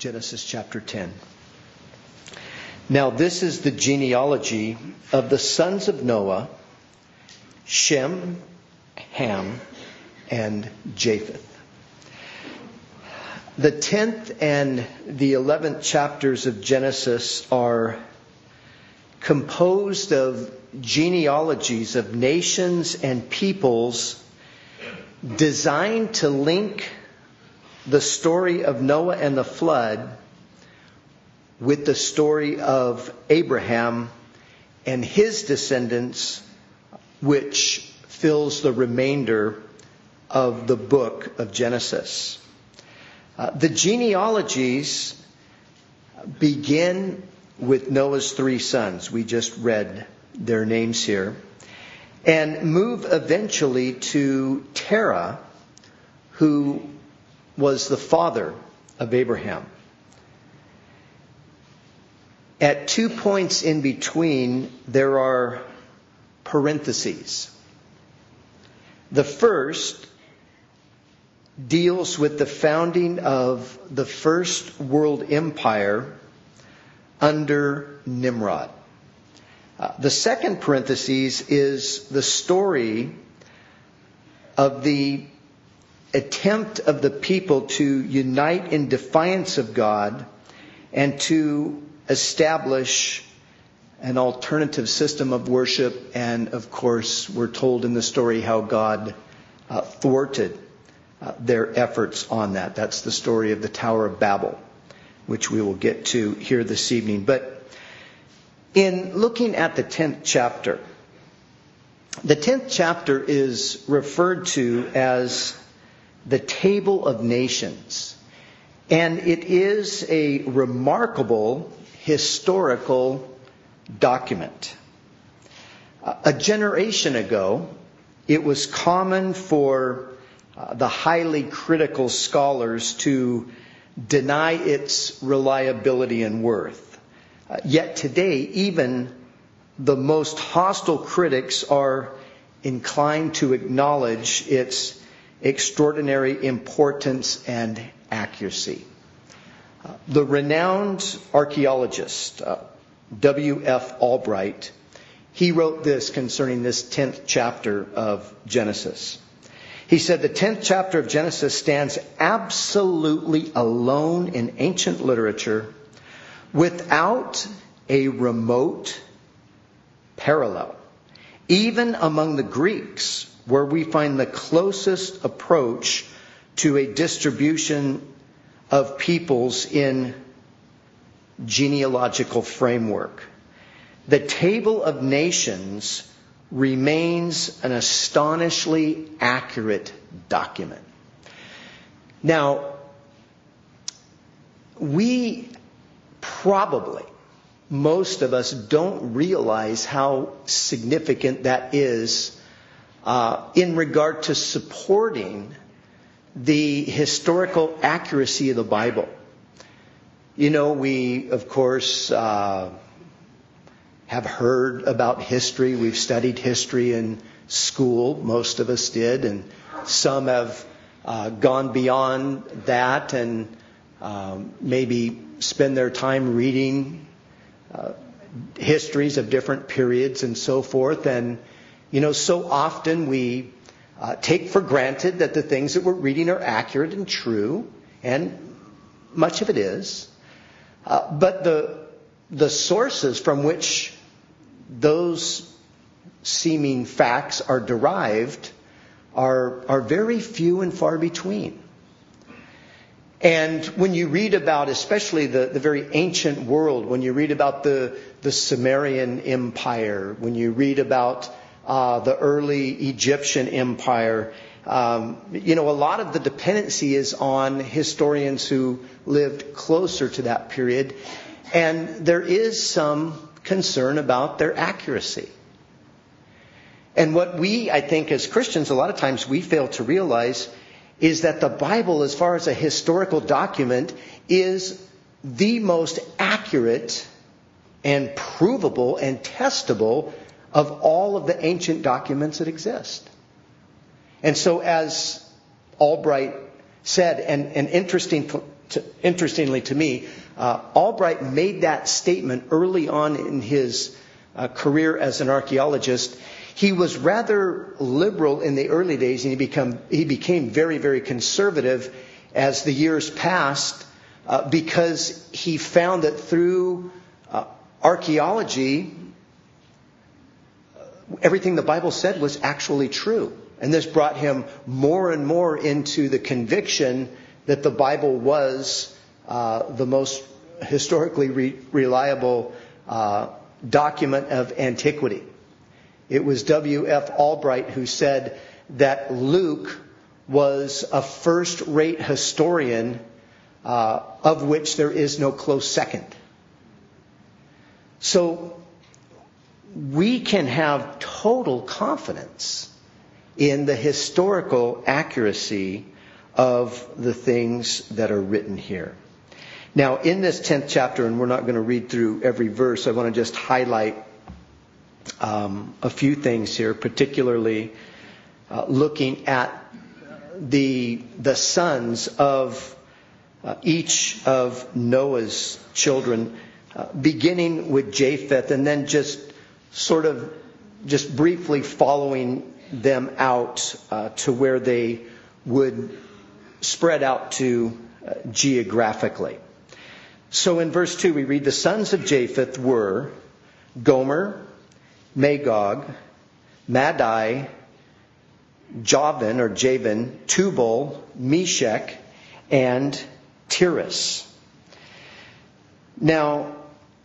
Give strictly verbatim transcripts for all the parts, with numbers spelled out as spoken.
Genesis chapter ten. Now this is the genealogy of the sons of Noah, Shem, Ham, and Japheth. The tenth and the eleventh chapters of Genesis are composed of genealogies of nations and peoples designed to link the story of Noah and the flood with the story of Abraham and his descendants, which fills the remainder of the book of Genesis. Uh, the genealogies begin with Noah's three sons. We just read their names here. And move eventually to Terah, who was the father of Abraham. At two points in between, there are parentheses. The first deals with the founding of the first world empire under Nimrod. Uh, the second parenthesis is the story of the attempt of the people to unite in defiance of God and to establish an alternative system of worship. And of course, we're told in the story how God uh, thwarted uh, their efforts on that. That's the story of the Tower of Babel, which we will get to here this evening. But in looking at the tenth chapter, the tenth chapter is referred to as the Table of Nations. And it is a remarkable historical document. A generation ago, it was common for uh, the highly critical scholars to deny its reliability and worth. Uh, yet today, even the most hostile critics are inclined to acknowledge its extraordinary importance and accuracy. Uh, the renowned archaeologist, uh, W F Albright, he wrote this concerning this tenth chapter of Genesis. He said, the tenth chapter of Genesis stands absolutely alone in ancient literature without a remote parallel, even among the Greeks, where we find the closest approach to a distribution of peoples in genealogical framework. The Table of Nations remains an astonishingly accurate document. Now, we probably, most of us don't realize how significant that is Uh, in regard to supporting the historical accuracy of the Bible. You know, we, of course, uh, have heard about history. We've studied history in school. Most of us did. And some have uh, gone beyond that and um, maybe spend their time reading uh, histories of different periods and so forth. And You know, so often we uh, take for granted that the things that we're reading are accurate and true, and much of it is. Uh, but the the sources from which those seeming facts are derived are are very few and far between. And when you read about, especially the, the very ancient world, when you read about the, the Sumerian Empire, when you read about Uh, the early Egyptian Empire. Um, you know, a lot of the dependency is on historians who lived closer to that period. And there is some concern about their accuracy. And what we, I think, as Christians, a lot of times we fail to realize is that the Bible, as far as a historical document, is the most accurate and provable and testable of all of the ancient documents that exist. And so, as Albright said, and an interesting to, interestingly to me, uh, Albright made that statement early on in his uh, career as an archaeologist. He was rather liberal in the early days, and he become he became very, very conservative as the years passed, uh, because he found that through uh, archaeology, everything the Bible said was actually true. And this brought him more and more into the conviction that the Bible was uh, the most historically re- reliable uh, document of antiquity. It was W F Albright who said that Luke was a first-rate historian uh, of which there is no close second. So we can have total confidence in the historical accuracy of the things that are written here. Now, in this tenth chapter, and we're not going to read through every verse, I want to just highlight um, a few things here, particularly uh, looking at the the sons of uh, each of Noah's children, uh, beginning with Japheth, and then just sort of just briefly following them out uh, to where they would spread out to uh, geographically. So in verse two we read, the sons of Japheth were Gomer, Magog, Madai, Javan or Javan, Tubal, Meshech, and Tiras. Now,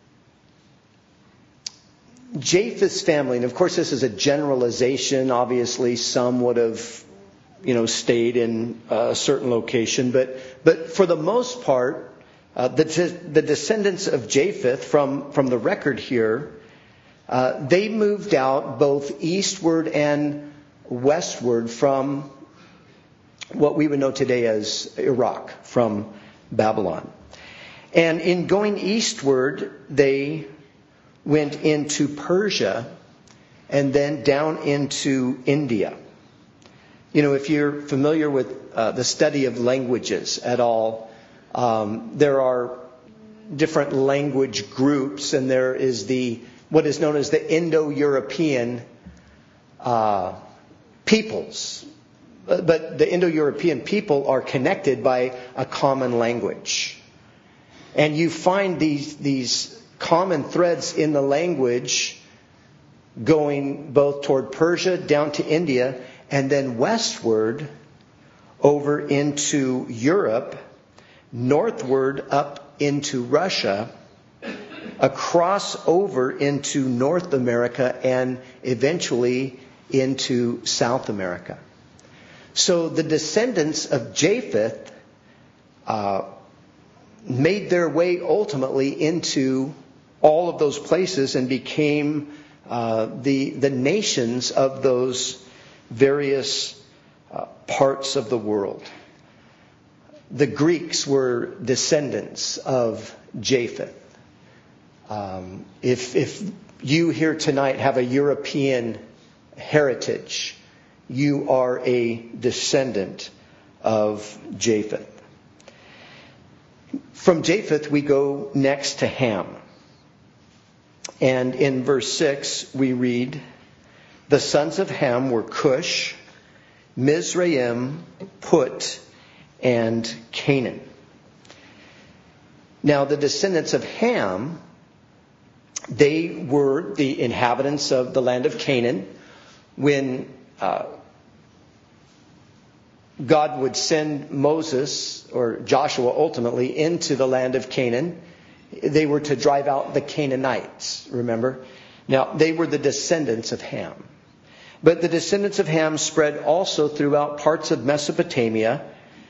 Japheth's family, and of course this is a generalization. Obviously, some would have, you know, stayed in a certain location, but but for the most part, uh, the the descendants of Japheth from from the record here, uh, they moved out both eastward and westward from what we would know today as Iraq, from Babylon, and in going eastward, they went into Persia and then down into India. You know, if you're familiar with uh, the study of languages at all, um, there are different language groups, and there is the what is known as the Indo-European uh, peoples. But the Indo-European people are connected by a common language. And you find these these common threads in the language going both toward Persia, down to India, and then westward over into Europe, northward up into Russia, across over into North America, and eventually into South America. So the descendants of Japheth uh, made their way ultimately into all of those places and became uh, the the nations of those various uh, parts of the world. The Greeks were descendants of Japheth. Um, if if you here tonight have a European heritage, you are a descendant of Japheth. From Japheth we go next to Ham. And in verse six we read, the sons of Ham were Cush, Mizraim, Put, and Canaan. Now the descendants of Ham, they were the inhabitants of the land of Canaan. When uh, God would send Moses, or Joshua ultimately, into the land of Canaan, they were to drive out the Canaanites, remember? Now, they were the descendants of Ham. But the descendants of Ham spread also throughout parts of Mesopotamia.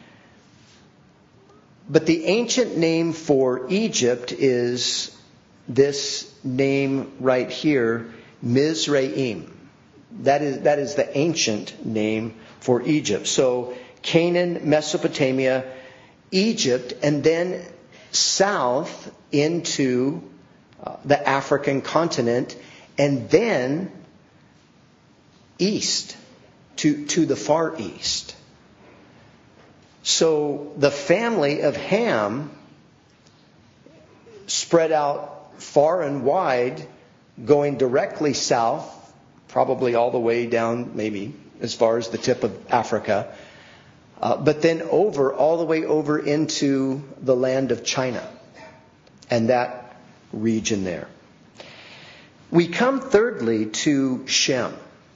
But the ancient name for Egypt is this name right here, Mizraim. That is, that is the ancient name for Egypt. So Canaan, Mesopotamia, Egypt, and then south into uh, the African continent, and then east to, to the Far East. So the family of Ham spread out far and wide, going directly south, probably all the way down maybe as far as the tip of Africa, uh, but then over, all the way over into the land of China and that region there. We come thirdly to Shem.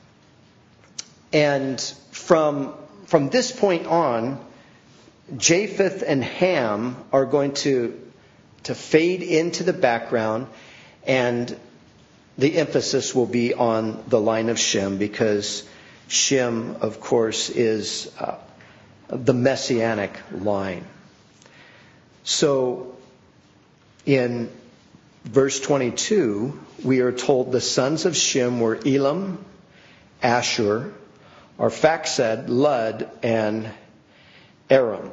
And from, from this point on, Japheth and Ham are going to, to fade into the background, and the emphasis will be on the line of Shem, because Shem, of course, is uh, the messianic line. So in verse twenty-two, we are told the sons of Shem were Elam, Ashur, Arphaxad, Lud, and Aram.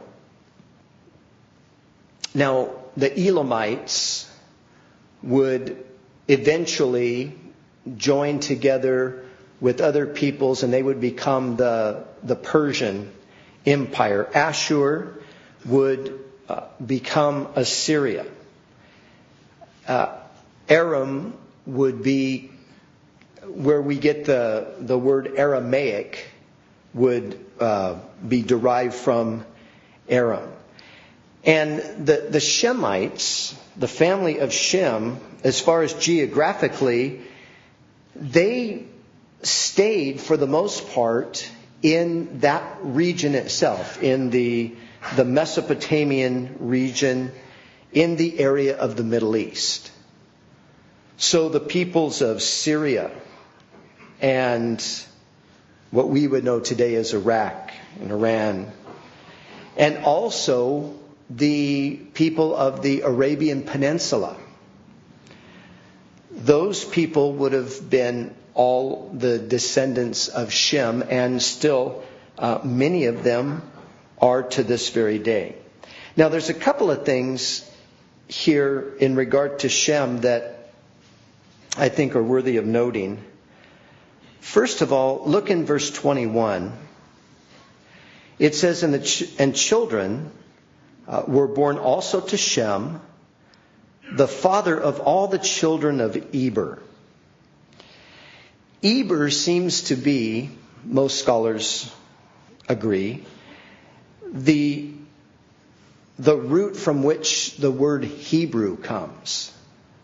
Now, the Elamites would eventually join together with other peoples, and they would become the, the Persian Empire. Ashur would uh, become Assyria. Uh, Aram would be where we get the, the word Aramaic, would uh, be derived from Aram. And the, the Shemites, the family of Shem, as far as geographically, they stayed for the most part in that region itself, in the, the Mesopotamian region, in the area of the Middle East. So the peoples of Syria and what we would know today as Iraq and Iran, and also the people of the Arabian Peninsula. Those people would have been all the descendants of Shem, and still uh, many of them are to this very day. Now, there's a couple of things here in regard to Shem that I think are worthy of noting. First of all, look in verse twenty-one. It says, "And the ch- and children uh, were born also to Shem, the father of all the children of Eber." Eber seems to be, most scholars agree, the, the root from which the word Hebrew comes.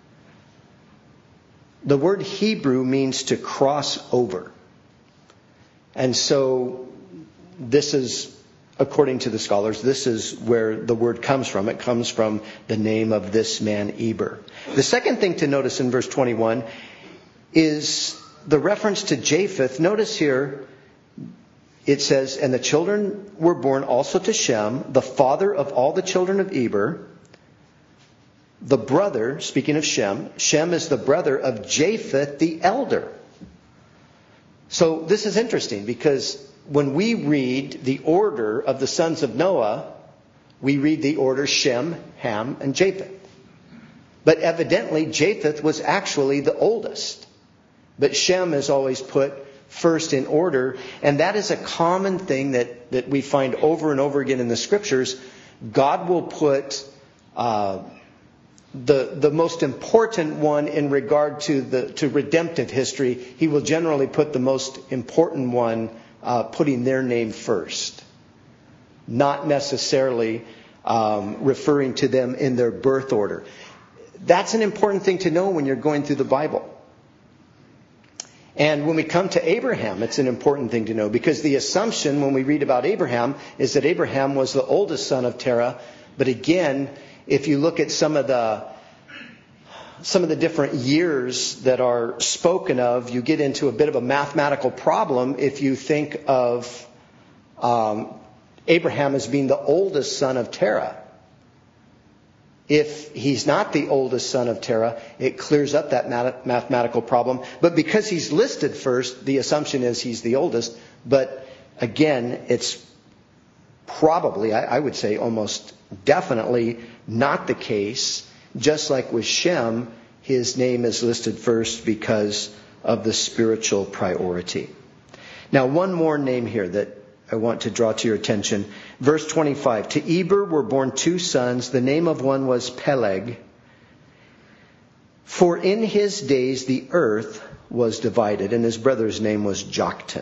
The word Hebrew means to cross over. And so this is, according to the scholars, this is where the word comes from. It comes from the name of this man, Eber. The second thing to notice in verse twenty-one is the reference to Japheth. Notice here, it says, "And the children were born also to Shem, the father of all the children of Eber, the brother," speaking of Shem, Shem is the brother of Japheth the elder. So this is interesting, because when we read the order of the sons of Noah, we read the order Shem, Ham, and Japheth. But evidently Japheth was actually the oldest. But Shem is always put first in order. And that is a common thing that, that we find over and over again in the Scriptures. God will put uh, the, the most important one in regard to, the, to redemptive history. He will generally put the most important one uh, putting their name first. Not necessarily um, referring to them in their birth order. That's an important thing to know when you're going through the Bible. And when we come to Abraham, it's an important thing to know, because the assumption when we read about Abraham is that Abraham was the oldest son of Terah. But again, if you look at some of the some of the different years that are spoken of, you get into a bit of a mathematical problem if you think of um, Abraham as being the oldest son of Terah. If he's not the oldest son of Terah, it clears up that mathematical problem. But because he's listed first, the assumption is he's the oldest. But again, it's probably, I would say almost definitely not the case. Just like with Shem, his name is listed first because of the spiritual priority. Now, one more name here that I want to draw to your attention. Verse twenty-five. To Eber were born two sons. The name of one was Peleg. For in his days the earth was divided, and his brother's name was Joktan.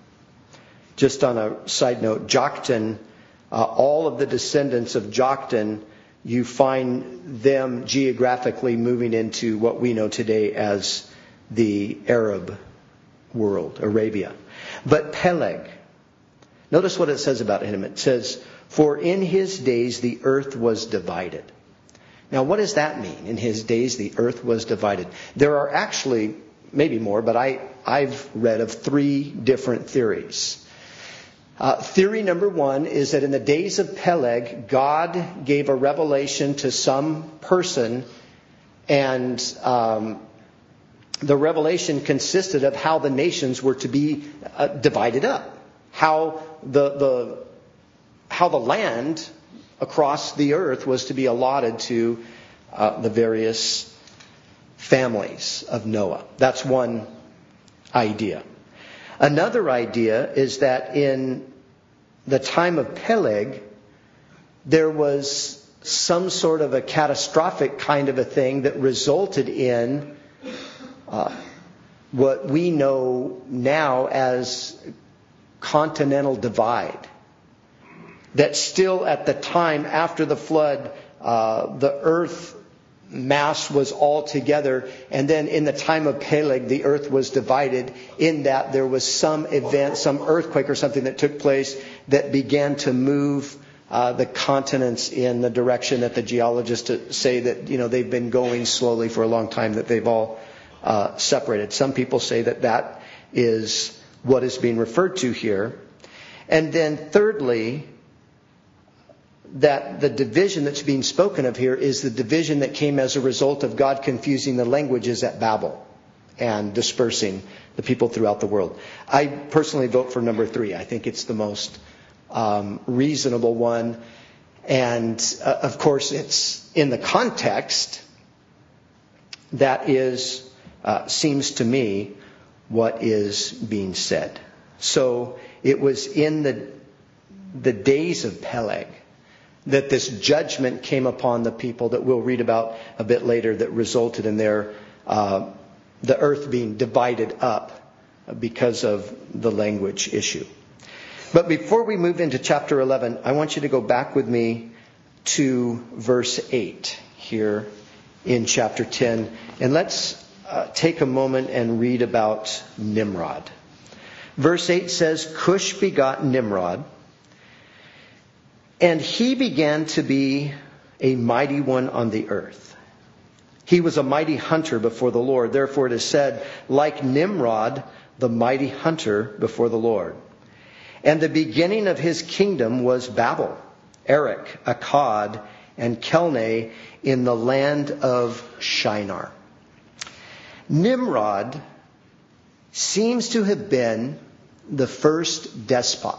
Just on a side note, Joktan, uh, all of the descendants of Joktan, you find them geographically moving into what we know today as the Arab world, Arabia. But Peleg, notice what it says about him. It says, for in his days the earth was divided. Now, what does that mean? In his days the earth was divided. There are actually, maybe more, but I, I've read of three different theories. Uh, theory number one is that in the days of Peleg, God gave a revelation to some person, and um, the revelation consisted of how the nations were to be uh, divided up, how the the how the land across the earth was to be allotted to uh, the various families of Noah. That's one idea. Another idea is that in the time of Peleg, there was some sort of a catastrophic kind of a thing that resulted in uh, what we know now as continental divide. That still at the time after the flood, uh, the earth mass was all together, and then in the time of Peleg, the earth was divided in that there was some event, some earthquake or something that took place that began to move uh, the continents in the direction that the geologists say that, you know, they've been going slowly for a long time, that they've all uh, separated. Some people say that that is what is being referred to here. And then thirdly, that the division that's being spoken of here is the division that came as a result of God confusing the languages at Babel and dispersing the people throughout the world. I personally vote for number three. I think it's the most um, reasonable one. And uh, of course, it's in the context that is, uh, seems to me, what is being said. So it was in the the days of Peleg that this judgment came upon the people that we'll read about a bit later, that resulted in their uh, the earth being divided up because of the language issue. But before we move into chapter eleven, I want you to go back with me to verse eight here in chapter ten. And let's uh, take a moment and read about Nimrod. Verse eight says, Cush begot Nimrod, and he began to be a mighty one on the earth. He was a mighty hunter before the Lord. Therefore it is said, like Nimrod, the mighty hunter before the Lord. And the beginning of his kingdom was Babel, Erech, Akkad, and Calneh in the land of Shinar. Nimrod seems to have been the first despot.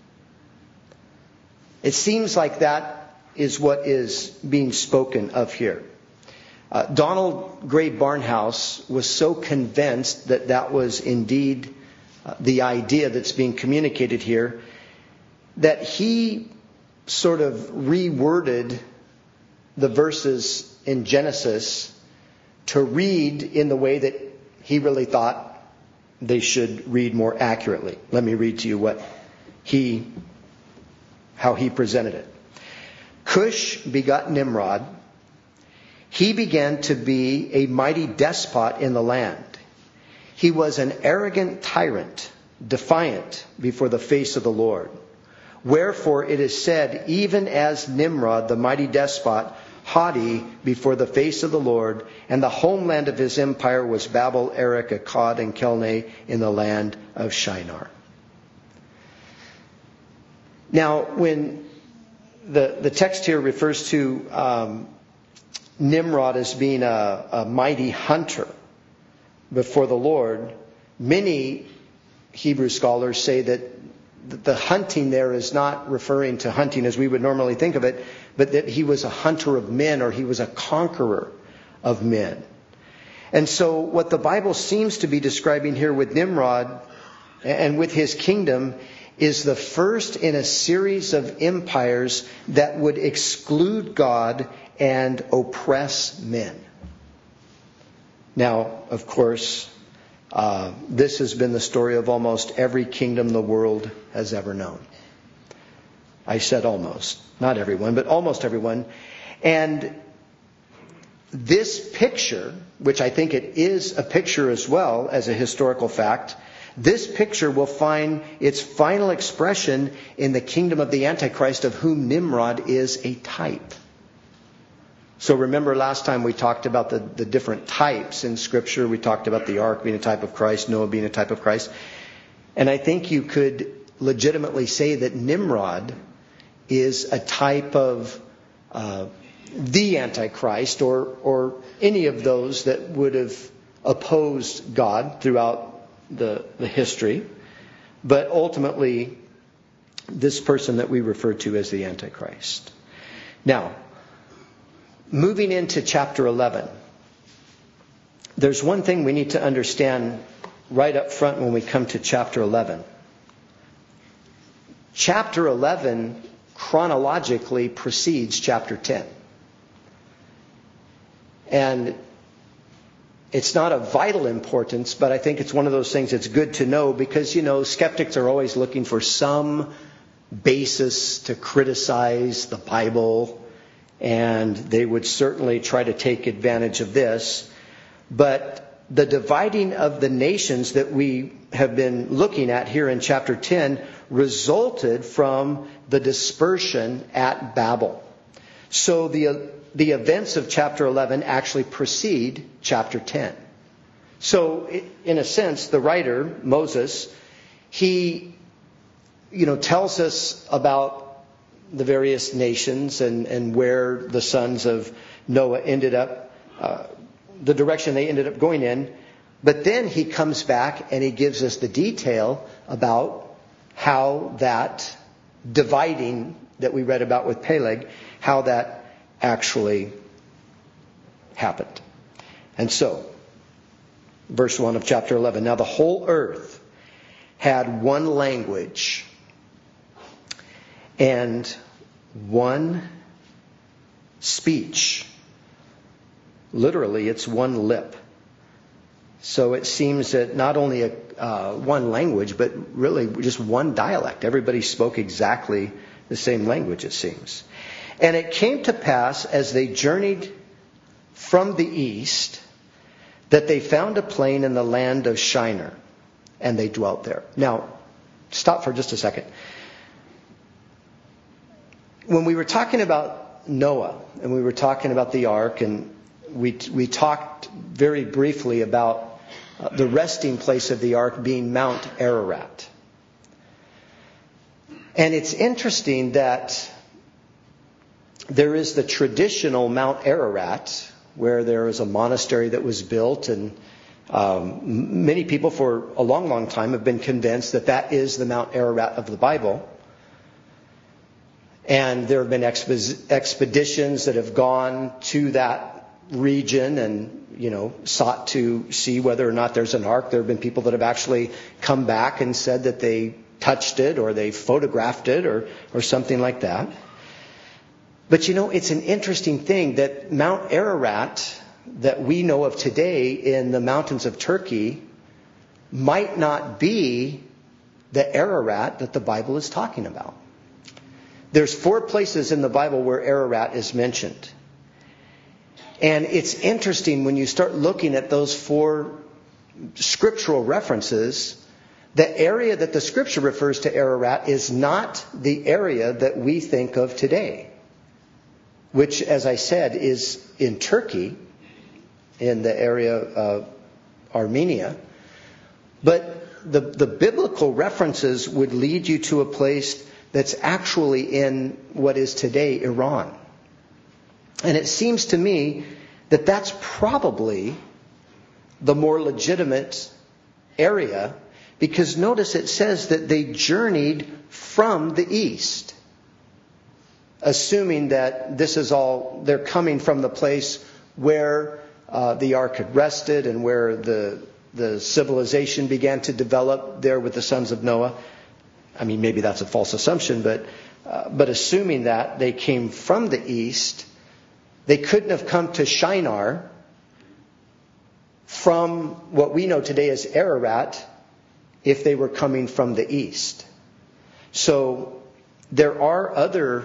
It seems like that is what is being spoken of here. Uh, Donald Gray Barnhouse was so convinced that that was indeed uh, the idea that's being communicated here, that he sort of reworded the verses in Genesis to read in the way that he really thought they should read more accurately. Let me read to you what he, how he presented it. Cush begot Nimrod. He began to be a mighty despot in the land. He was an arrogant tyrant, defiant before the face of the Lord. Wherefore it is said, even as Nimrod, the mighty despot, haughty before the face of the Lord, and the homeland of his empire was Babel, Erech, Akkad, and Calneh in the land of Shinar. Now, when the, the text here refers to um, Nimrod as being a, a mighty hunter before the Lord, many Hebrew scholars say that the hunting there is not referring to hunting as we would normally think of it, but that he was a hunter of men, or he was a conqueror of men. And so what the Bible seems to be describing here with Nimrod and with his kingdom is the first in a series of empires that would exclude God and oppress men. Now, of course, uh, this has been the story of almost every kingdom the world has ever known. I said almost. Not everyone, but almost everyone. And this picture, which I think it is a picture as well as a historical fact, this picture will find its final expression in the kingdom of the Antichrist, of whom Nimrod is a type. So remember last time we talked about the, the different types in Scripture. We talked about the ark being a type of Christ, Noah being a type of Christ. And I think you could legitimately say that Nimrod is a type of uh, the Antichrist, or, or any of those that would have opposed God throughout the, the history. But ultimately, this person that we refer to as the Antichrist. Now, moving into chapter eleven, there's one thing we need to understand right up front when we come to chapter eleven. Chapter eleven chronologically precedes chapter ten. And it's not of vital importance, but I think it's one of those things that's good to know, because, you know, skeptics are always looking for some basis to criticize the Bible, and they would certainly try to take advantage of this. But the dividing of the nations that we have been looking at here in chapter ten resulted from the dispersion at Babel. So the the events of chapter eleven actually precede chapter ten. So in a sense, the writer, Moses, he you know tells us about the various nations and, and where the sons of Noah ended up, uh, the direction they ended up going in. But then he comes back and he gives us the detail about how that dividing that we read about with Peleg, how that actually happened. And so, verse one of chapter eleven. Now the whole earth had one language and one speech. Literally, it's one lip. So it seems that not only a, uh, one language, but really just one dialect. Everybody spoke exactly the same language, it seems. And it came to pass, as they journeyed from the east, that they found a plain in the land of Shinar, and they dwelt there. Now, stop for just a second. When we were talking about Noah, and we were talking about the ark, and we we talked very briefly about uh, the resting place of the ark being Mount Ararat. And it's interesting that there is the traditional Mount Ararat, where there is a monastery that was built, and um, many people for a long, long time have been convinced that that is the Mount Ararat of the Bible. And there have been exp- expeditions that have gone to that region and, you know, sought to see whether or not there's an ark. There have been people that have actually come back and said that they touched it, or they photographed it, or or something like that. But you know, it's an interesting thing that Mount Ararat that we know of today in the mountains of Turkey might not be the Ararat that the Bible is talking about. There's four places in the Bible where Ararat is mentioned. And it's interesting when you start looking at those four scriptural references, the area that the scripture refers to Ararat is not the area that we think of today, which, as I said, is in Turkey, in the area of Armenia. But the, the biblical references would lead you to a place that's actually in what is today Iran. And it seems to me that that's probably the more legitimate area, because notice it says that they journeyed from the east. Assuming that this is all, they're coming from the place where uh, the ark had rested and where the the civilization began to develop there with the sons of Noah. I mean, maybe that's a false assumption, but uh, but assuming that they came from the east, they couldn't have come to Shinar from what we know today as Ararat if they were coming from the east. So there are other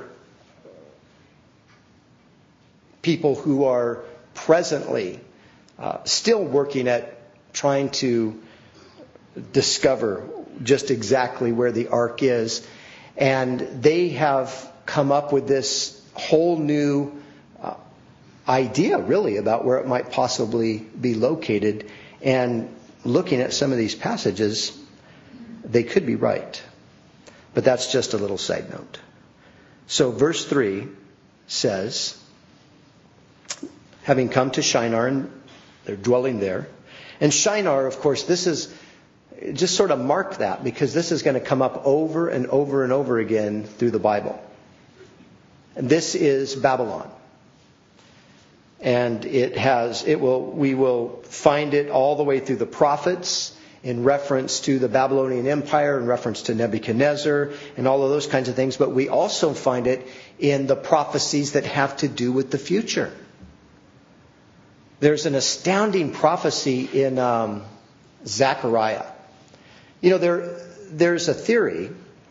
people who are presently uh, still working at trying to discover just exactly where the ark is. And they have come up with this whole new uh, idea, really, about where it might possibly be located. And looking at some of these passages, they could be right. But that's just a little side note. So verse three says, having come to Shinar, and they're dwelling there. And Shinar, of course, this is just sort of mark that, because this is going to come up over and over and over again through the Bible. And this is Babylon. And it has, it will, we will find it all the way through the prophets in reference to the Babylonian Empire, in reference to Nebuchadnezzar, and all of those kinds of things. But we also find it in the prophecies that have to do with the future. There's an astounding prophecy in um, Zechariah. You know, there there's a theory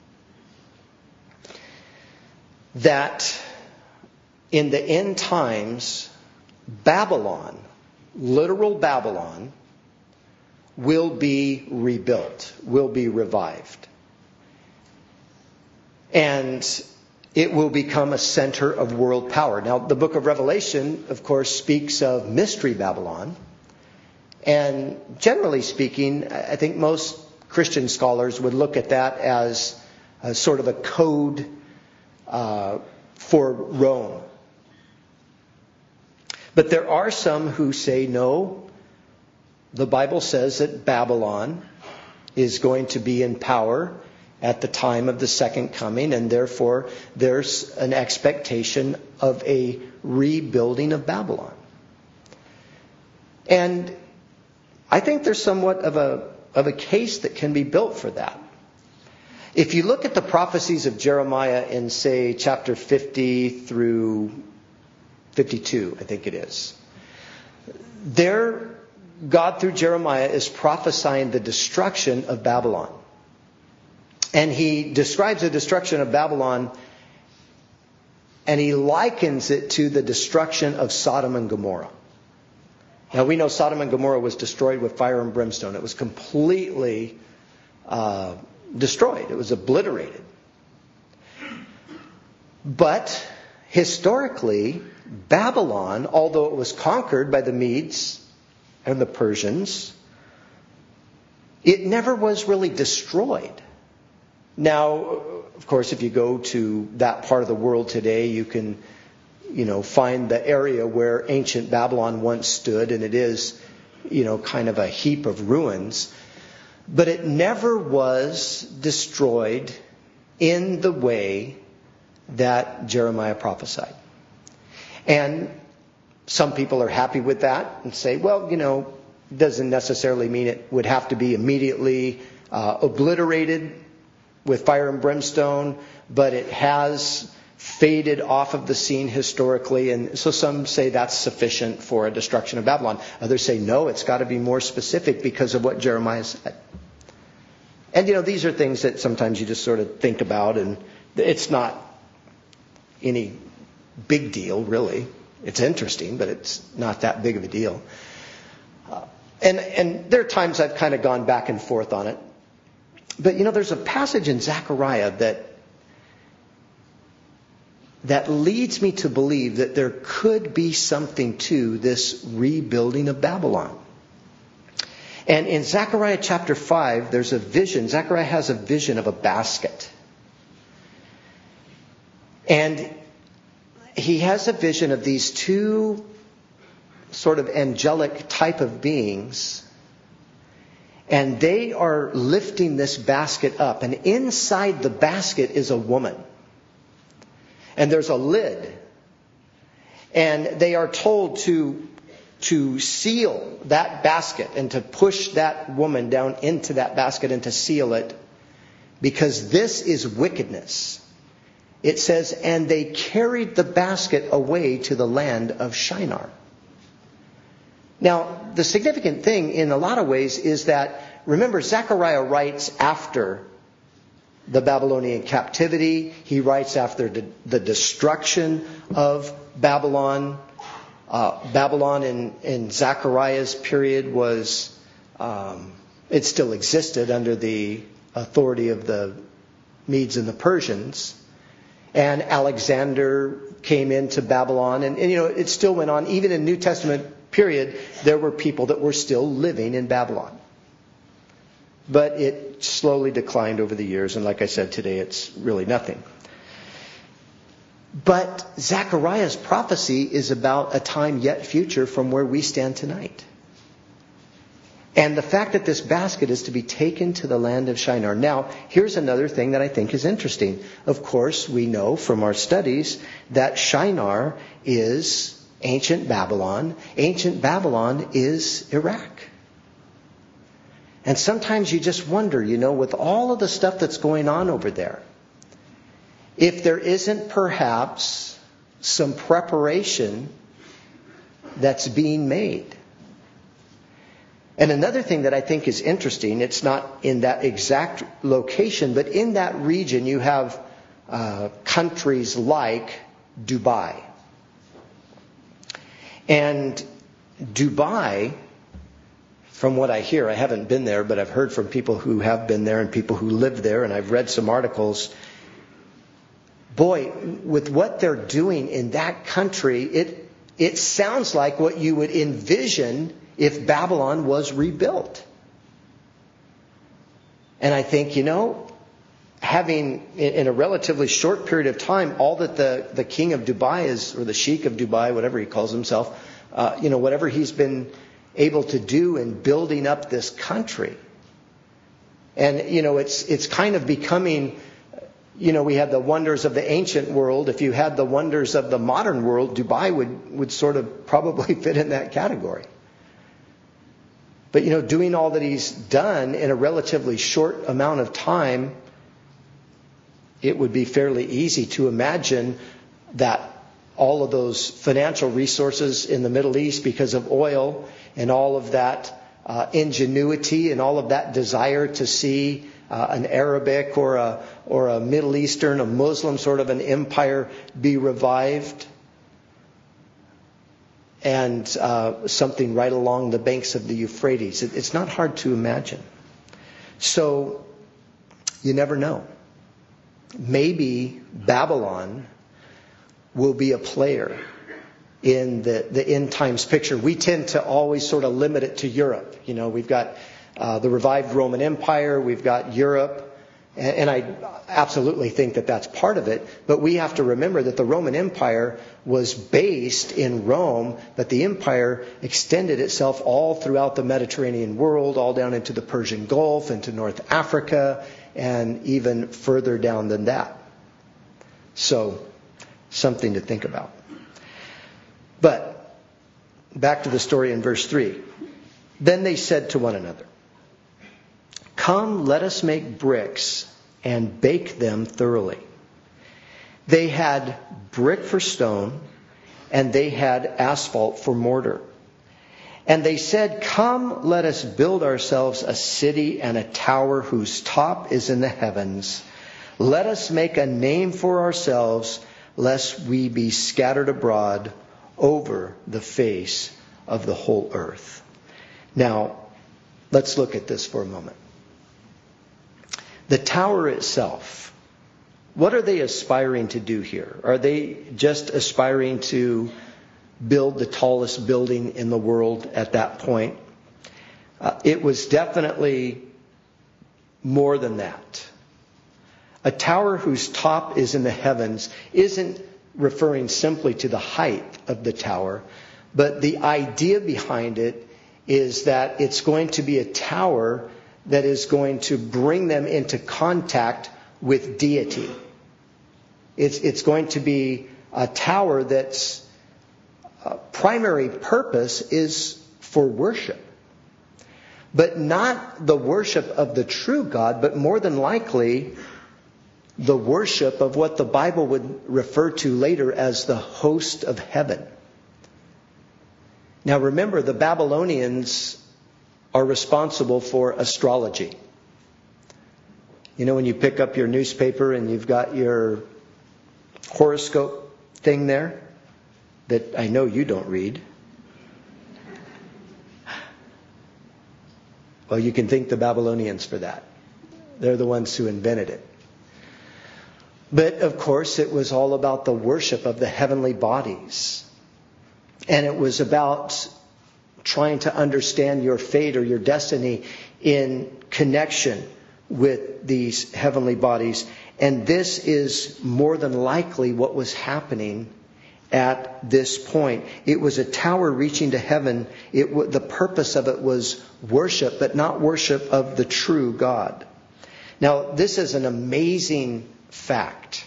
that in the end times, Babylon, literal Babylon, will be rebuilt, will be revived. And it will become a center of world power. Now, the book of Revelation, of course, speaks of Mystery Babylon. And generally speaking, I think most Christian scholars would look at that as a sort of a code uh, for Rome. But there are some who say, no, the Bible says that Babylon is going to be in power at the time of the second coming, and therefore there's an expectation of a rebuilding of Babylon. And I think there's somewhat of a of a case that can be built for that. If you look at the prophecies of Jeremiah in, say, chapter fifty through fifty-two, I think it is, there God through Jeremiah is prophesying the destruction of Babylon. And he describes the destruction of Babylon, and he likens it to the destruction of Sodom and Gomorrah. Now, we know Sodom and Gomorrah was destroyed with fire and brimstone. It was completely uh, destroyed. It was obliterated. But historically, Babylon, although it was conquered by the Medes and the Persians, it never was really destroyed. Now, of course, if you go to that part of the world today, you can, you know, find the area where ancient Babylon once stood, and it is, you know, kind of a heap of ruins. But it never was destroyed in the way that Jeremiah prophesied. And some people are happy with that and say, well, you know, doesn't necessarily mean it would have to be immediately uh, obliterated with fire and brimstone, but it has faded off of the scene historically. And so some say that's sufficient for a destruction of Babylon. Others say, no, it's got to be more specific because of what Jeremiah said. And, you know, these are things that sometimes you just sort of think about, and it's not any big deal, really. It's interesting, but it's not that big of a deal. Uh, and, and there are times I've kind of gone back and forth on it. But, you know, there's a passage in Zechariah that that leads me to believe that there could be something to this rebuilding of Babylon. And in Zechariah chapter five, there's a vision. Zechariah has a vision of a basket. And he has a vision of these two sort of angelic type of beings. And they are lifting this basket up. And inside the basket is a woman. And there's a lid. And they are told to, to seal that basket and to push that woman down into that basket and to seal it, because this is wickedness. It says, and they carried the basket away to the land of Shinar. Now, the significant thing in a lot of ways is that, remember, Zechariah writes after the Babylonian captivity. He writes after the, the destruction of Babylon. Uh, Babylon in, in Zechariah's period was, um, it still existed under the authority of the Medes and the Persians. And Alexander came into Babylon. And, and, you know, it still went on. Even in New Testament period, there were people that were still living in Babylon. But it slowly declined over the years. And like I said, today it's really nothing. But Zechariah's prophecy is about a time yet future from where we stand tonight. And the fact that this basket is to be taken to the land of Shinar. Now, here's another thing that I think is interesting. Of course, we know from our studies that Shinar is ancient Babylon. Ancient Babylon is Iraq. And sometimes you just wonder, you know, with all of the stuff that's going on over there, if there isn't perhaps some preparation that's being made. And another thing that I think is interesting, it's not in that exact location, but in that region you have uh, countries like Dubai. And Dubai, from what I hear, I haven't been there, but I've heard from people who have been there and people who live there, and I've read some articles. Boy, with what they're doing in that country, it it sounds like what you would envision if Babylon was rebuilt. And I think, you know, having in a relatively short period of time, all that the, the king of Dubai is, or the sheikh of Dubai, whatever he calls himself, uh, you know, whatever he's been able to do in building up this country. And, you know, it's it's kind of becoming, you know, we had the wonders of the ancient world. If you had the wonders of the modern world, Dubai would, would sort of probably fit in that category. But, you know, doing all that he's done in a relatively short amount of time, it would be fairly easy to imagine that all of those financial resources in the Middle East because of oil and all of that uh, ingenuity and all of that desire to see uh, an Arabic or a or a Middle Eastern, a Muslim sort of an empire be revived. And uh, something right along the banks of the Euphrates. It, it's not hard to imagine. So, you never know. Maybe Babylon will be a player in the, the end times picture. We tend to always sort of limit it to Europe. You know, we've got uh, the revived Roman Empire, we've got Europe, and, and I absolutely think that that's part of it. But we have to remember that the Roman Empire was based in Rome, but the empire extended itself all throughout the Mediterranean world, all down into the Persian Gulf, into North Africa, and even further down than that. So, something to think about. But, back to the story in verse three. Then they said to one another, "Come, let us make bricks and bake them thoroughly." They had brick for stone, and they had asphalt for mortar. And they said, "Come, let us build ourselves a city and a tower whose top is in the heavens. Let us make a name for ourselves, lest we be scattered abroad over the face of the whole earth." Now, let's look at this for a moment. The tower itself, what are they aspiring to do here? Are they just aspiring to build the tallest building in the world at that point? Uh, it was definitely more than that. A tower whose top is in the heavens isn't referring simply to the height of the tower, but the idea behind it is that it's going to be a tower that is going to bring them into contact with deity. It's, it's going to be a tower that's uh, primary purpose is for worship. but not the worship of the true God, but more than likely the worship of what the Bible would refer to later as the host of heaven. Now remember, the Babylonians are responsible for astrology. You know, when you pick up your newspaper and you've got your horoscope thing there that I know you don't read. Well, you can thank the Babylonians for that. They're the ones who invented it. But of course, it was all about the worship of the heavenly bodies. And it was about trying to understand your fate or your destiny in connection with these heavenly bodies. And this is more than likely what was happening at this point. It was a tower reaching to heaven. It w- the purpose of it was worship, but not worship of the true God. Now, this is an amazing fact.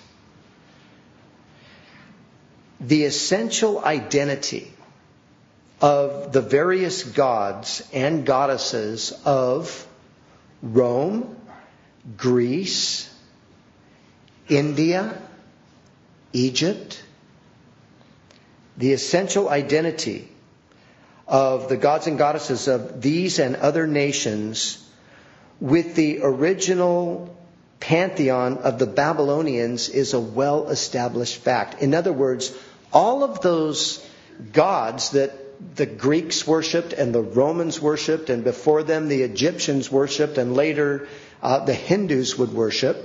The essential identity of the various gods and goddesses of Rome, Greece, India, Egypt, the essential identity of the gods and goddesses of these and other nations with the original pantheon of the Babylonians is a well-established fact. In other words, all of those gods that the Greeks worshipped and the Romans worshipped, and before them the Egyptians worshipped, and later uh, the Hindus would worship,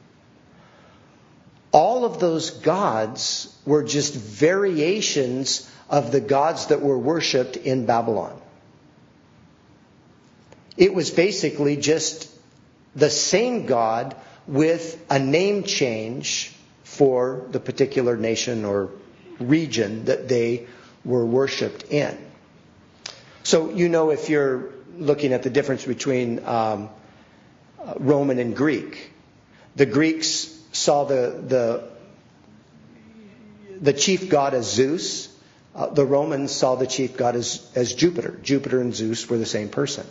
all of those gods were just variations of the gods that were worshipped in Babylon. It was basically just the same God with a name change for the particular nation or region that they were worshipped in. So, you know, if you're looking at the difference between um, Roman and Greek, the Greeks saw the the, the chief god as Zeus. Uh, the Romans saw the chief god as, as Jupiter. Jupiter and Zeus were the same person.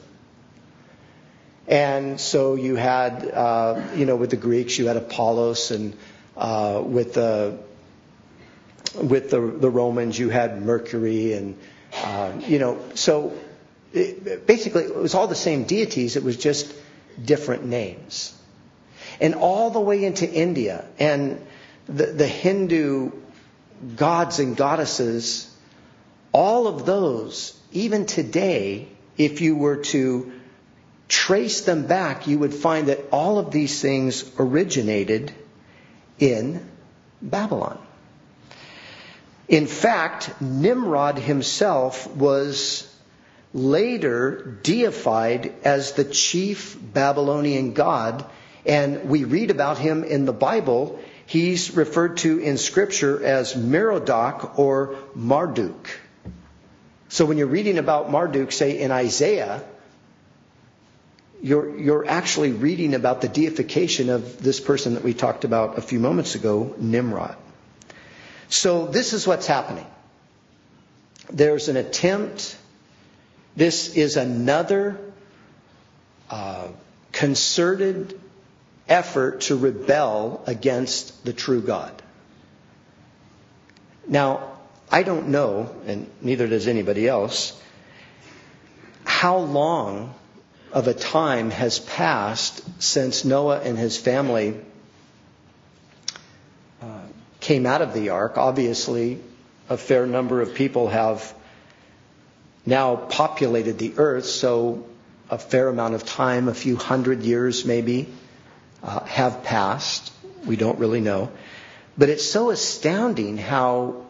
And so you had, uh, you know, with the Greeks, you had Apollos, and uh, with the with the, the Romans, you had Mercury, and uh, you know, so it, basically it was all the same deities. It was just different names. And all the way into India and the, the Hindu gods and goddesses, all of those, even today, if you were to trace them back, you would find that all of these things originated in Babylon. In fact, Nimrod himself was later deified as the chief Babylonian god, and we read about him in the Bible. He's referred to in Scripture as Merodach or Marduk. So when you're reading about Marduk, say in Isaiah, You're, you're actually reading about the deification of this person that we talked about a few moments ago, Nimrod. So this is what's happening. There's an attempt. This is another uh, concerted effort to rebel against the true God. Now, I don't know, and neither does anybody else, how long of a time has passed since Noah and his family uh, came out of the ark. Obviously, a fair number of people have now populated the earth, so a fair amount of time, a few hundred years maybe, uh, have passed. We don't really know. But it's so astounding how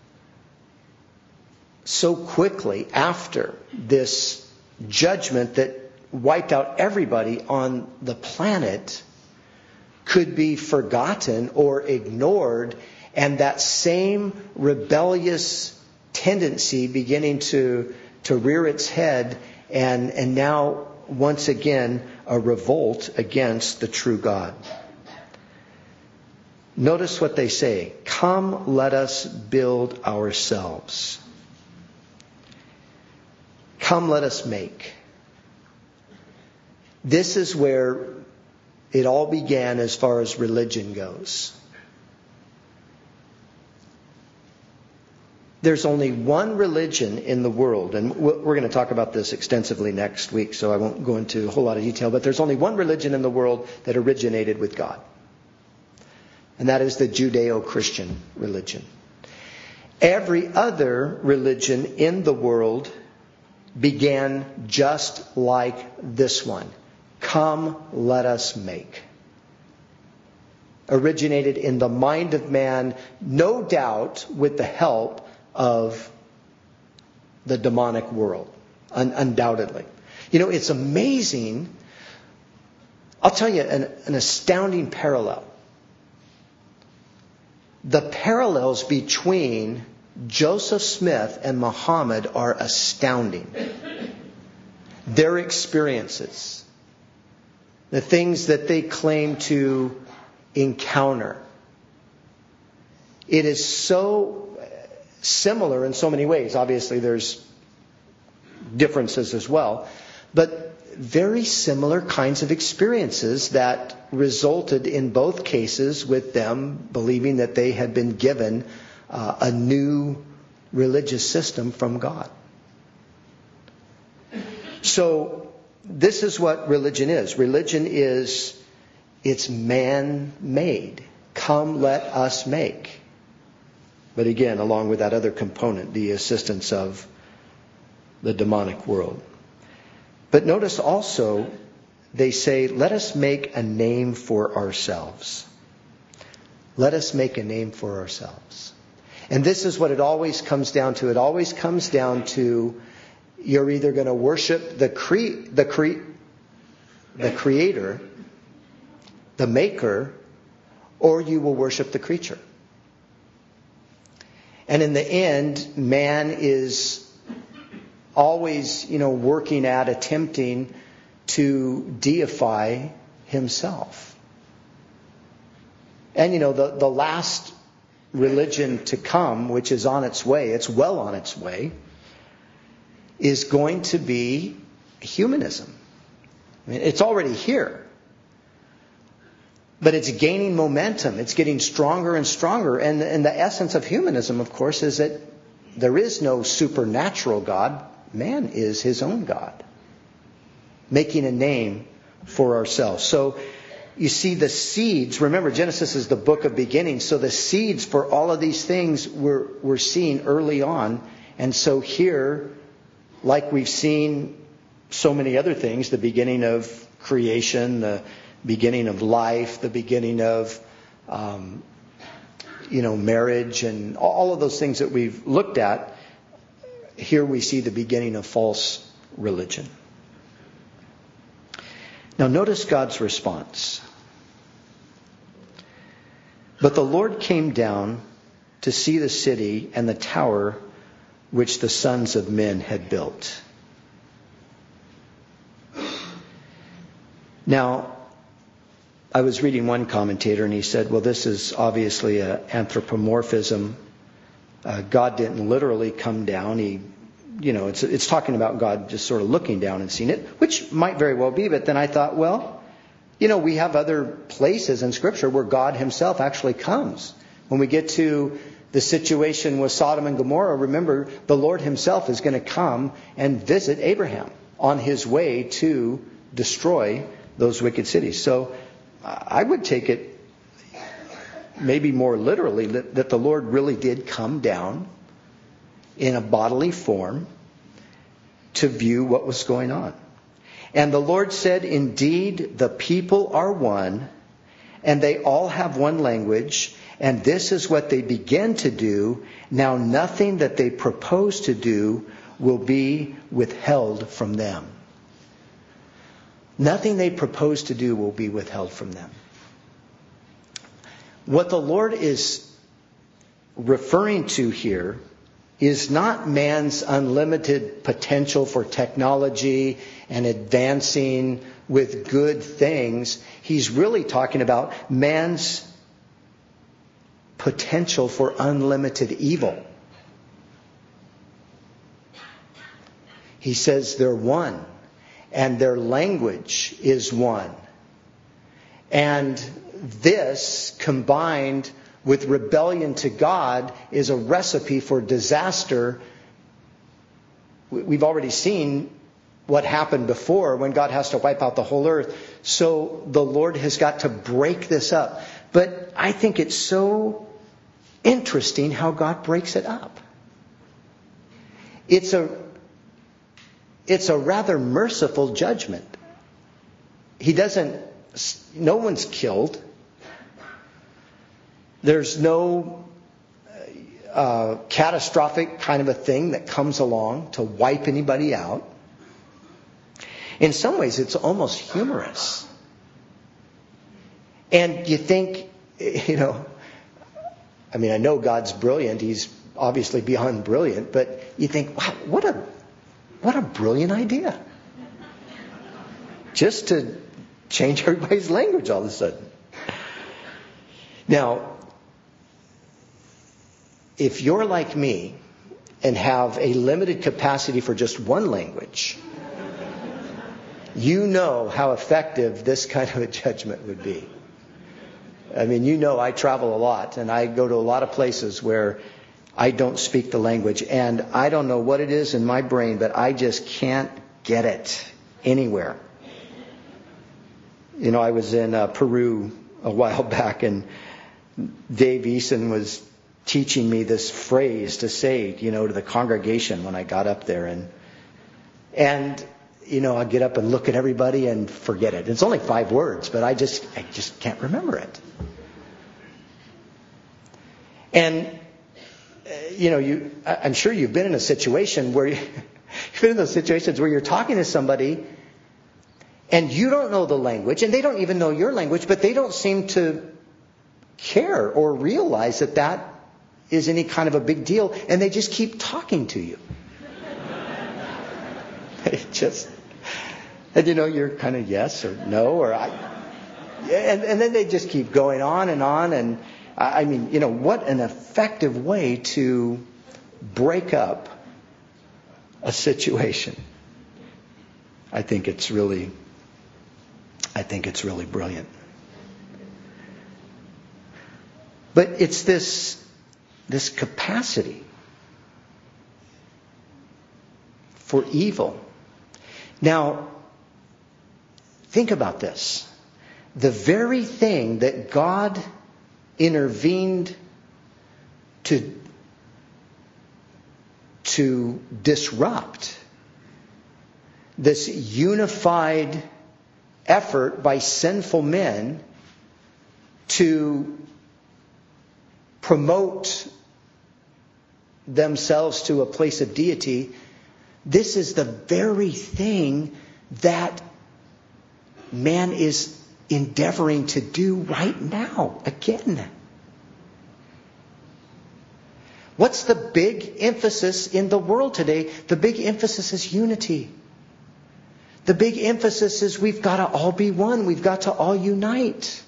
so quickly after this judgment that wiped out everybody on the planet could be forgotten or ignored, and that same rebellious tendency beginning to to rear its head, and and now once again a revolt against the true God. Notice what they say. Come, let us build ourselves. Come, let us make. This is where it all began as far as religion goes. There's only one religion in the world, and we're going to talk about this extensively next week, so I won't go into a whole lot of detail, but there's only one religion in the world that originated with God. And that is the Judeo-Christian religion. Every other religion in the world began just like this one. Come, let us make. Originated in the mind of man, no doubt with the help of the demonic world, un- undoubtedly. You know, it's amazing. I'll tell you an, an astounding parallel. The parallels between Joseph Smith and Muhammad are astounding. Their experiences, the things that they claim to encounter. It is so similar in so many ways. Obviously, there's differences as well. But very similar kinds of experiences that resulted in both cases with them believing that they had been given uh, a new religious system from God. So this is what religion is. Religion is, it's man-made. Come, let us make. But again, along with that other component, the assistance of the demonic world. But notice also, they say, let us make a name for ourselves. Let us make a name for ourselves. And this is what it always comes down to. It always comes down to, you're either going to worship the cre- the cre- the creator, the maker, or you will worship the creature. And in the end, man is always, you know, working at, attempting to deify himself. And, you know, the, the last religion to come, which is on its way, it's well on its way, is going to be humanism. I mean, it's already here. But it's gaining momentum. It's getting stronger and stronger. And, and the essence of humanism, of course, is that there is no supernatural God. Man is his own God. Making a name for ourselves. So you see the seeds. Remember, Genesis is the book of beginnings. So the seeds for all of these things we're, we're seeing early on. And so here, like we've seen so many other things, the beginning of creation, the beginning of life, the beginning of, um, you know, marriage, and all of those things that we've looked at. Here we see the beginning of false religion. Now notice God's response. But the Lord came down to see the city and the tower which the sons of men had built. Now, I was reading one commentator and he said, well, this is obviously an anthropomorphism. Uh, God didn't literally come down. He, you know, it's it's talking about God just sort of looking down and seeing it, which might very well be. But then I thought, well, you know, we have other places in Scripture where God himself actually comes. When we get to the situation with Sodom and Gomorrah, remember, the Lord himself is going to come and visit Abraham on his way to destroy those wicked cities. So I would take it maybe more literally that, that the Lord really did come down in a bodily form to view what was going on. And the Lord said, indeed, the people are one, and they all have one language, and this is what they begin to do. Now nothing that they propose to do will be withheld from them. Nothing they propose to do will be withheld from them. What the Lord is referring to here is not man's unlimited potential for technology and advancing with good things. He's really talking about man's potential for unlimited evil. He says they're one. and their language is one. And this, combined with rebellion to God, is a recipe for disaster. We've already seen what happened before when God has to wipe out the whole earth. So the Lord has got to break this up. But I think it's so interesting how God breaks it up. It's a, it's a rather merciful judgment. He doesn't, no one's killed. There's no uh, catastrophic kind of a thing that comes along to wipe anybody out. In some ways, it's almost humorous. And you think, you know, I mean, I know God's brilliant. He's obviously beyond brilliant. But you think, wow, what a, what a brilliant idea. Just to change everybody's language all of a sudden. Now, if you're like me and have a limited capacity for just one language, you know how effective this kind of a judgment would be. I mean, you know I travel a lot, and I go to a lot of places where I don't speak the language. And I don't know what it is in my brain, but I just can't get it anywhere. You know, I was in uh, Peru a while back, and Dave Eason was teaching me this phrase to say, you know, to the congregation when I got up there. And, and you know, I get up and look at everybody and forget it. It's only five words, but I just, I just can't remember it. And, uh, you know, you, I'm sure you've been in a situation where, you, you've been in those situations where you're talking to somebody and you don't know the language and they don't even know your language, but they don't seem to care or realize that that is any kind of a big deal, and they just keep talking to you. It just, and you know, you're kind of yes or no, or I, and, and then they just keep going on and on, and I mean, you know, what an effective way to break up a situation. I think it's really, I think it's really brilliant. But it's this, this capacity for evil. Now, think about this. The very thing that God intervened to, to disrupt, this unified effort by sinful men to promote themselves to a place of deity, this is the very thing that man is endeavoring to do right now again. What's the big emphasis in the world today? The big emphasis is unity. The big emphasis is we've got to all be one. We've got to all unite.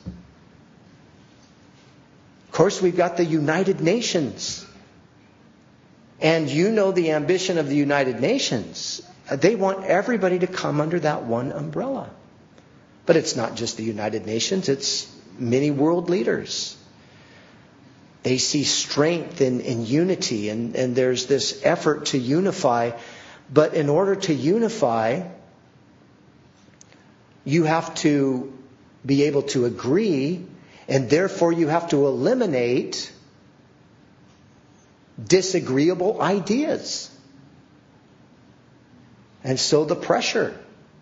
Of course, we've got the United Nations. And you know the ambition of the United Nations. They want everybody to come under that one umbrella. But it's not just the United Nations, it's many world leaders. They see strength in, in unity, and, and there's this effort to unify. But in order to unify, you have to be able to agree, and therefore you have to eliminate disagreeable ideas. And so the pressure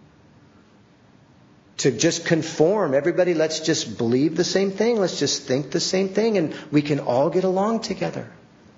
to just conform. Everybody, let's just believe the same thing. Let's just think the same thing, and we can all get along together.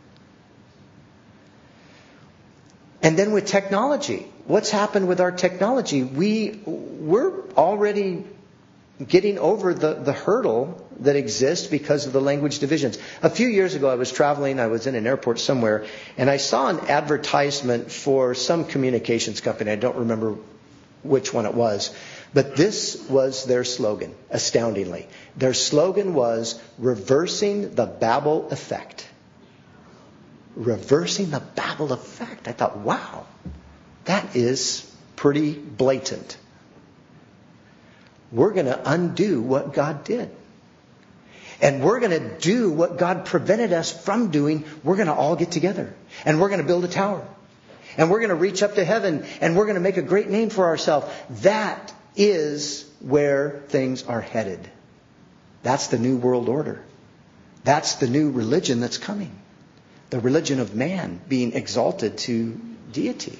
And then with technology, what's happened with our technology? We, we're already getting over the, the hurdle that exists because of the language divisions. A few years ago, I was traveling. I was in an airport somewhere, and I saw an advertisement for some communications company. I don't remember which one it was. But this was their slogan, astoundingly. Their slogan was, reversing the Babel effect. Reversing the Babel effect. I thought, wow, that is pretty blatant. We're going to undo what God did. And we're going to do what God prevented us from doing. We're going to all get together. And we're going to build a tower. And we're going to reach up to heaven. And we're going to make a great name for ourselves. That is where things are headed. That's the new world order. That's the new religion that's coming. The religion of man being exalted to deity.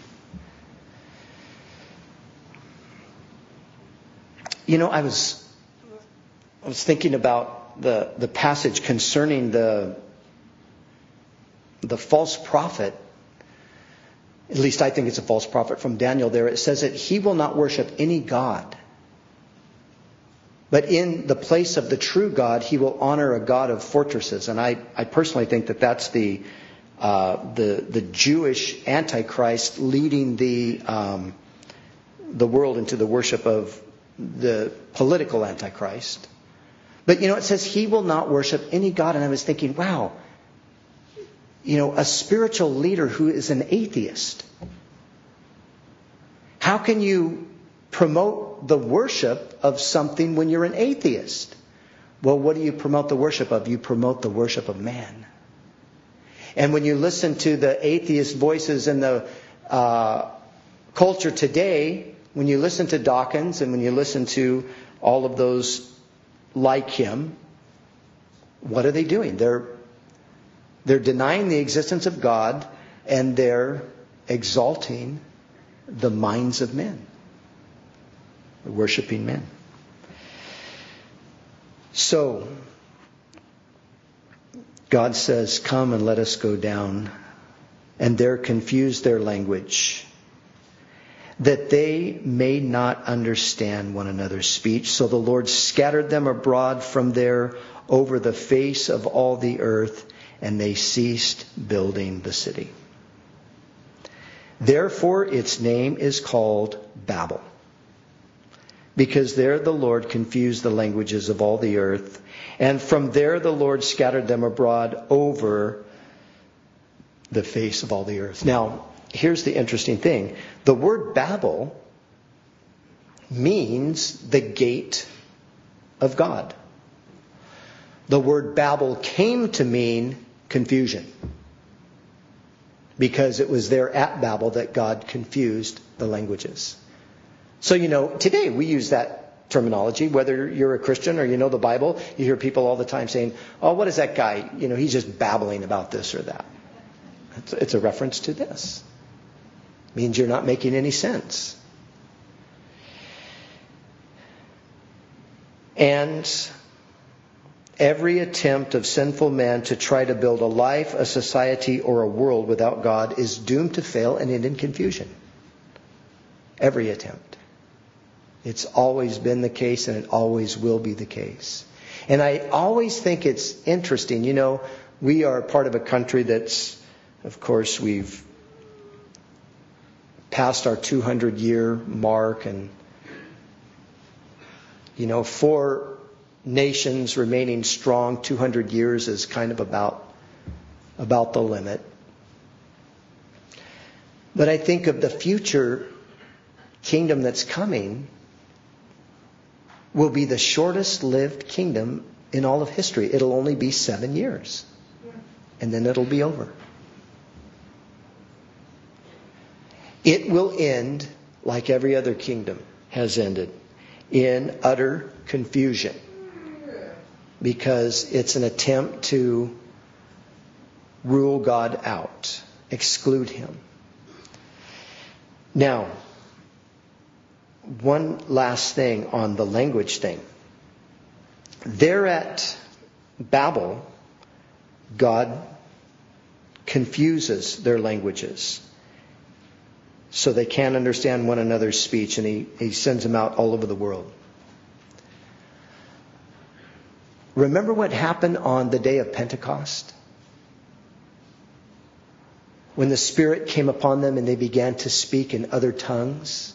You know, I was I was thinking about the, the passage concerning the the false prophet. At least I think it's a false prophet from Daniel there. It says that he will not worship any god. But in the place of the true God, he will honor a God of fortresses. And I, I personally think that that's the uh, the the Jewish Antichrist leading the um, the world into the worship of the political Antichrist. But, you know, it says he will not worship any God. And I was thinking, wow, you know, a spiritual leader who is an atheist. How can you promote the worship of something when you're an atheist? Well, what do you promote the worship of? You promote the worship of man. And when you listen to the atheist voices in the uh, culture today, when you listen to Dawkins and when you listen to all of those like him, what are they doing? They're they're denying the existence of God, and they're exalting the minds of men. They're worshiping men. So God says, "Come and let us go down," and there confuse their language, that they may not understand one another's speech. So the Lord scattered them abroad from there over the face of all the earth, and they ceased building the city. Therefore its name is called Babel, because there the Lord confused the languages of all the earth, and from there the Lord scattered them abroad over the face of all the earth. Now, here's the interesting thing. The word Babel means the gate of God. The word Babel came to mean confusion, because it was there at Babel that God confused the languages. So, you know, today we use that terminology, whether you're a Christian or you know the Bible. You hear people all the time saying, "Oh, what is that guy? You know, he's just babbling about this or that." It's, it's a reference to this. Means you're not making any sense. And every attempt of sinful man to try to build a life, a society, or a world without God is doomed to fail and end in confusion. Every attempt. It's always been the case, and it always will be the case. And I always think it's interesting. You know, we are part of a country that's, of course, we've passed our two hundred year mark, and you know, four nations remaining strong two hundred years is kind of about about the limit. But I think of the future kingdom that's coming will be the shortest lived kingdom in all of history. It'll only be seven years. And then it'll be over. It will end like every other kingdom has ended, in utter confusion, because it's an attempt to rule God out, exclude Him. Now, one last thing on the language thing. There at Babel, God confuses their languages so they can't understand one another's speech, and he, he sends them out all over the world. Remember what happened on the day of Pentecost? When the Spirit came upon them and they began to speak in other tongues.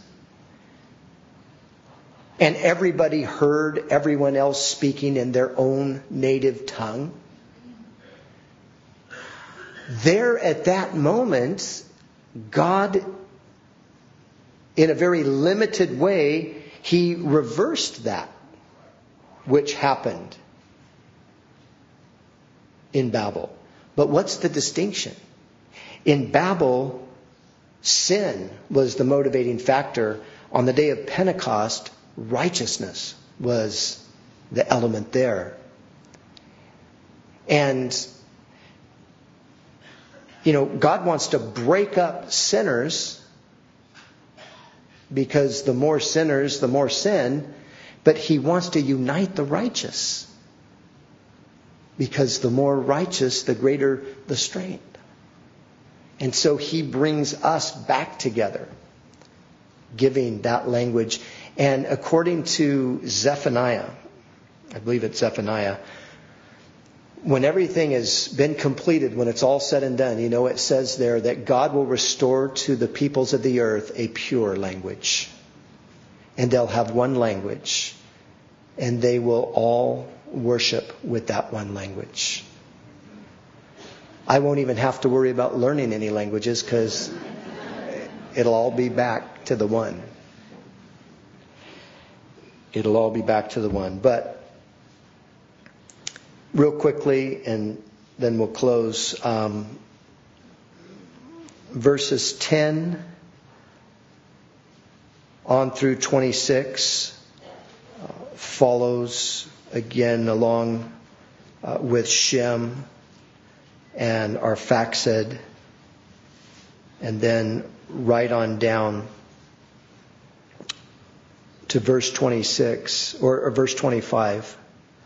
And everybody heard everyone else speaking in their own native tongue. There at that moment, God in a very limited way, he reversed that which happened in Babel. But what's the distinction? In Babel, sin was the motivating factor. On the day of Pentecost, righteousness was the element there. And, you know, God wants to break up sinners, because the more sinners, the more sin. But he wants to unite the righteous, because the more righteous, the greater the strength. And so he brings us back together, giving that language. And according to Zephaniah, I believe it's Zephaniah, when everything has been completed, when it's all said and done, you know, it says there that God will restore to the peoples of the earth a pure language. And they'll have one language. And they will all worship with that one language. I won't even have to worry about learning any languages, because it'll all be back to the one. It'll all be back to the one. But real quickly, and then we'll close. Um, verses ten on through twenty-six uh, follows again along uh, with Shem and Arphaxad, and then right on down to verse twenty-six or, or verse twenty-five.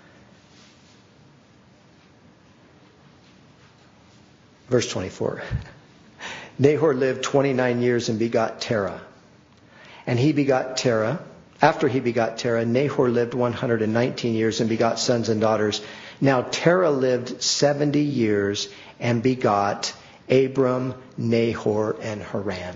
Verse twenty-four. Nahor lived twenty-nine years and begot Terah. And he begot Terah. After he begot Terah, Nahor lived one hundred nineteen years and begot sons and daughters. Now Terah lived seventy years and begot Abram, Nahor, and Haran.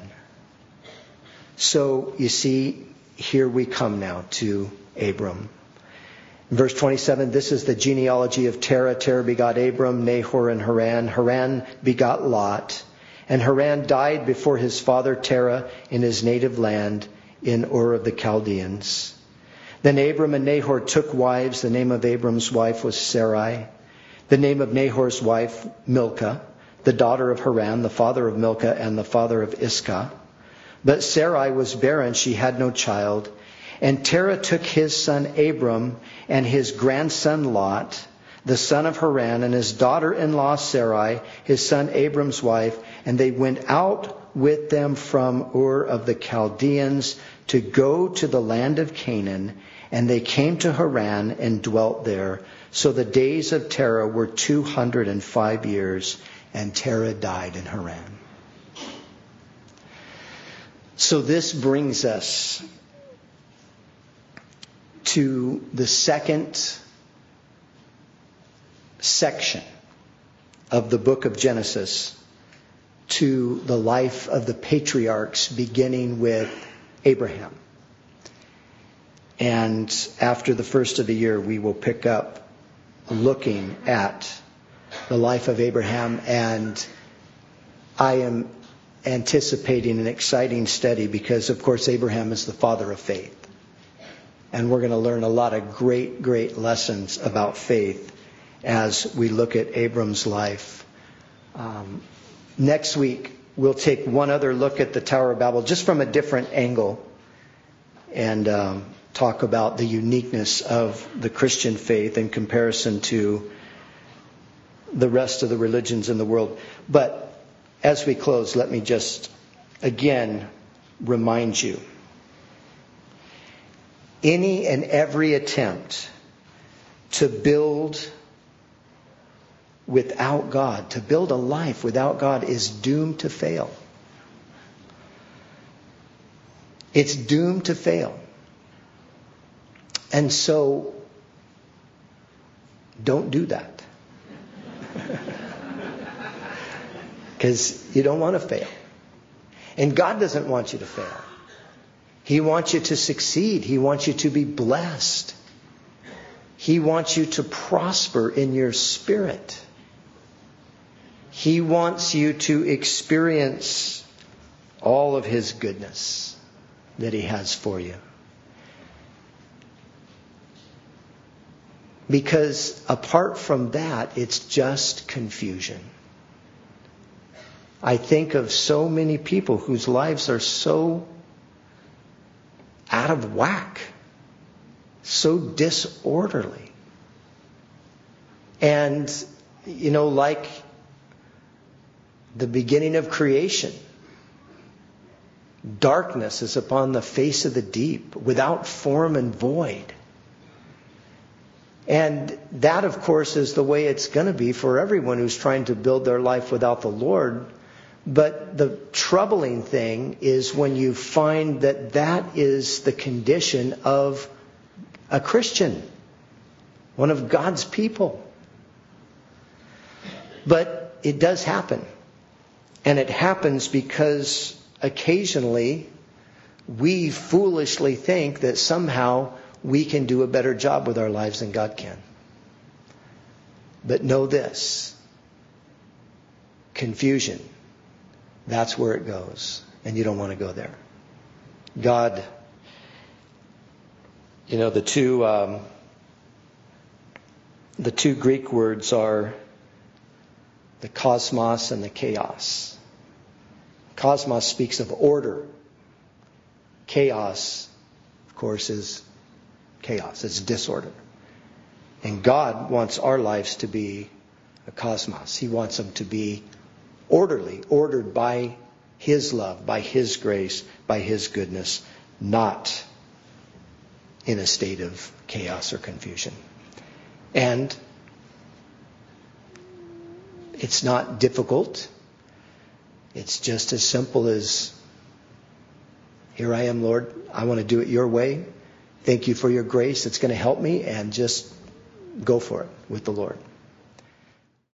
So you see, here we come now to Abram. Verse twenty-seven, this is the genealogy of Terah. Terah begot Abram, Nahor, and Haran. Haran begot Lot. And Haran died before his father Terah in his native land in Ur of the Chaldeans. Then Abram and Nahor took wives. The name of Abram's wife was Sarai. The name of Nahor's wife, Milcah, the daughter of Haran, the father of Milcah and the father of Iscah. But Sarai was barren, she had no child. And Terah took his son Abram and his grandson Lot, the son of Haran, and his daughter-in-law Sarai, his son Abram's wife, and they went out with them from Ur of the Chaldeans to go to the land of Canaan, and they came to Haran and dwelt there. So the days of Terah were two hundred and five years, and Terah died in Haran. So this brings us to the second section of the book of Genesis, to the life of the patriarchs, beginning with Abraham. And after the first of the year, we will pick up looking at the life of Abraham. And I am anticipating an exciting study because, of course, Abraham is the father of faith. And we're going to learn a lot of great, great lessons about faith as we look at Abram's life. Um, next week, we'll take one other look at the Tower of Babel, just from a different angle, and um, talk about the uniqueness of the Christian faith in comparison to the rest of the religions in the world. But as we close, let me just again remind you, any and every attempt to build without God, to build a life without God, is doomed to fail. It's doomed to fail. And so, don't do that. Because you don't want to fail. And God doesn't want you to fail. He wants you to succeed. He wants you to be blessed. He wants you to prosper in your spirit. He wants you to experience all of His goodness. that He has for you. Because apart from that, it's just confusion. I think of so many people whose lives are so out of whack, so disorderly. And, you know, like the beginning of creation, darkness is upon the face of the deep, without form and void. And that, of course, is the way it's going to be for everyone who's trying to build their life without the Lord. But the troubling thing is when you find that that is the condition of a Christian, one of God's people. But it does happen. And it happens because occasionally we foolishly think that somehow we can do a better job with our lives than God can. But know this. Confusion. That's where it goes. And you don't want to go there. God, you know, the two, um, the two Greek words are the cosmos and the chaos. Cosmos speaks of order. Chaos, of course, is chaos. It's disorder. And God wants our lives to be a cosmos. He wants them to be orderly, ordered by His love, by His grace, by His goodness, not in a state of chaos or confusion. And it's not difficult. It's just as simple as, here I am, Lord. I want to do it your way. Thank you for your grace. It's going to help me, and just go for it with the Lord.